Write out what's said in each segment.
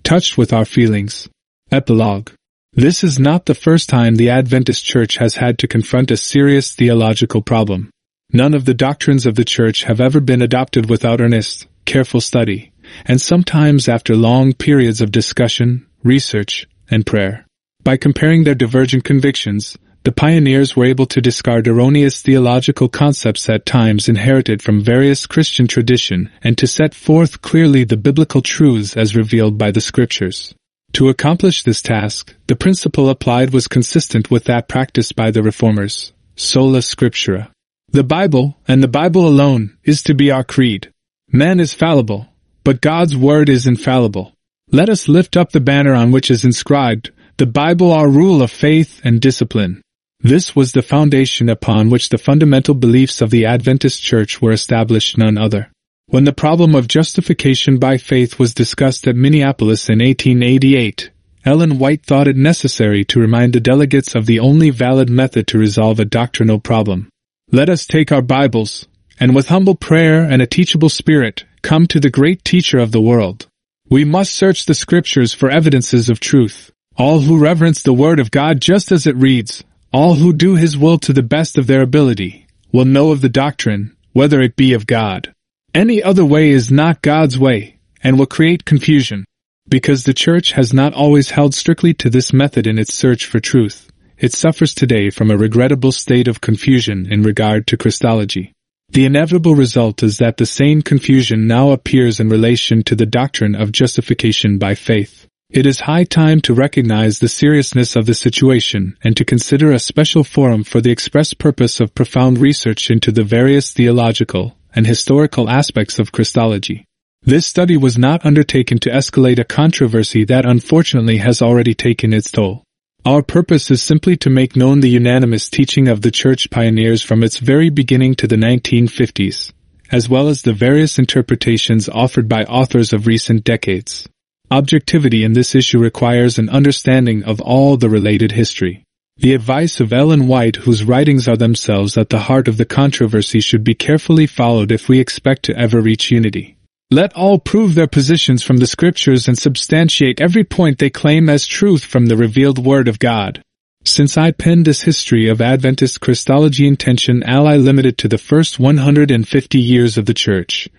touched with our feelings. Epilogue. This is not the first time the Adventist Church has had to confront a serious theological problem. None of the doctrines of the Church have ever been adopted without earnest, careful study, and sometimes after long periods of discussion, research, and prayer. By comparing their divergent convictions, the pioneers were able to discard erroneous theological concepts at times inherited from various Christian tradition and to set forth clearly the biblical truths as revealed by the Scriptures. To accomplish this task, the principle applied was consistent with that practiced by the Reformers, sola scriptura. The Bible, and the Bible alone, is to be our creed. Man is fallible, but God's Word is infallible. Let us lift up the banner on which is inscribed, "The Bible our rule of faith and discipline." This was the foundation upon which the fundamental beliefs of the Adventist Church were established, none other. When the problem of justification by faith was discussed at Minneapolis in 1888, Ellen White thought it necessary to remind the delegates of the only valid method to resolve a doctrinal problem. Let us take our Bibles, and with humble prayer and a teachable spirit, come to the great teacher of the world. We must search the Scriptures for evidences of truth. All who reverence the Word of God just as it reads, all who do His will to the best of their ability, will know of the doctrine, whether it be of God. Any other way is not God's way, and will create confusion. Because the Church has not always held strictly to this method in its search for truth, it suffers today from a regrettable state of confusion in regard to Christology. The inevitable result is that the same confusion now appears in relation to the doctrine of justification by faith. It is high time to recognize the seriousness of the situation and to consider a special forum for the express purpose of profound research into the various theological and historical aspects of Christology. This study was not undertaken to escalate a controversy that unfortunately has already taken its toll. Our purpose is simply to make known the unanimous teaching of the Church pioneers from its very beginning to the 1950s, as well as the various interpretations offered by authors of recent decades. Objectivity in this issue requires an understanding of all the related history. The advice of Ellen White, whose writings are themselves at the heart of the controversy, should be carefully followed if we expect to ever reach unity. Let all prove their positions from the Scriptures and substantiate every point they claim as truth from the revealed Word of God. Since I penned this history of Adventist Christology intention ally limited to the first 150 years of the Church,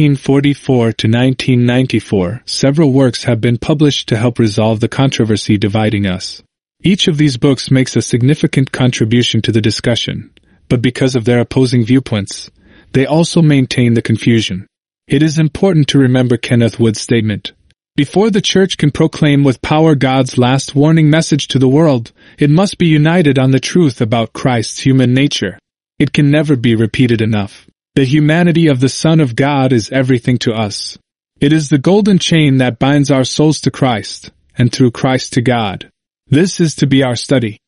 1844 to 1994, several works have been published to help resolve the controversy dividing us. Each of these books makes a significant contribution to the discussion, but because of their opposing viewpoints, they also maintain the confusion. It is important to remember Kenneth Wood's statement. Before the Church can proclaim with power God's last warning message to the world, it must be united on the truth about Christ's human nature. It can never be repeated enough. The humanity of the Son of God is everything to us. It is the golden chain that binds our souls to Christ, and through Christ to God. This is to be our study.